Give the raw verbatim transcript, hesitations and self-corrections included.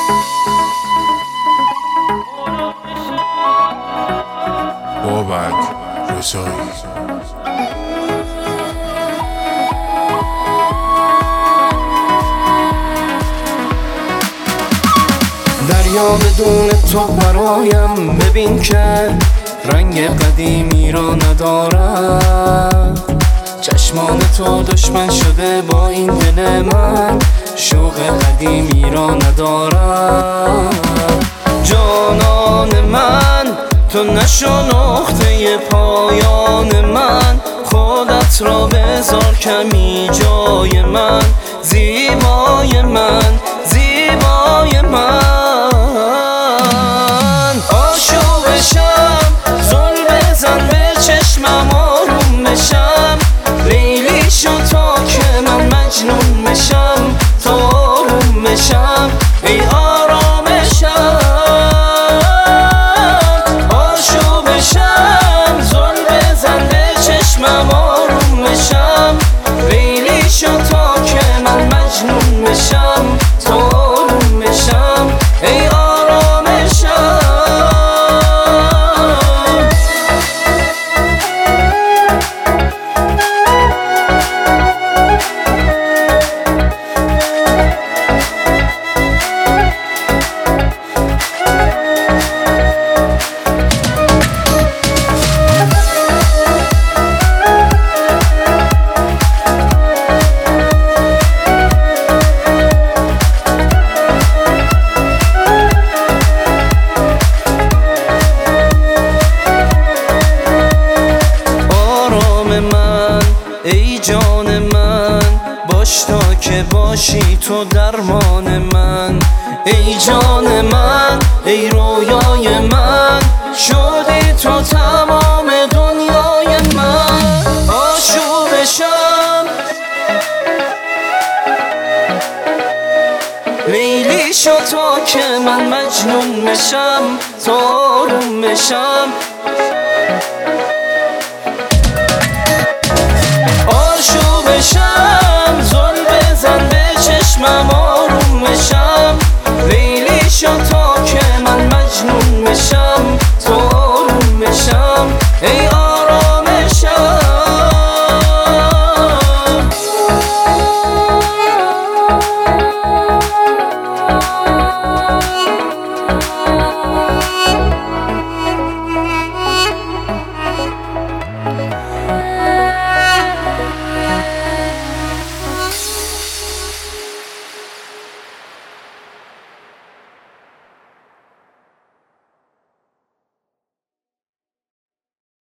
بابک رسایی دریا بدون تو برایم ببین که رنگ قدیمی را ندارد. چشمان تو دشمن شده با این دل من، شوق قدیمی را ندارد. جانان من تو نشو نقطه پایان من، خودت را بذار کمی جای من، زیبای من، زیبای من. آشوبشم زل بزن به چشمم آروم بشم، لیلی شو تا که من مجنون بشم، تا آروم بشم ای آرامشم. آشوبشم زل بزن به چشمم آروم بشم، لیلی شو تا که من مجنون بشم، تا آروم بشم ای آرامشم. ای جان من باش تا که باشی تو درمان من، ای جان من ای رویای من، شدی تو تمام دنیای من. آشوبشم لیلی شو تا که من مجنون بشم، تا آروم بشم. آشوبشم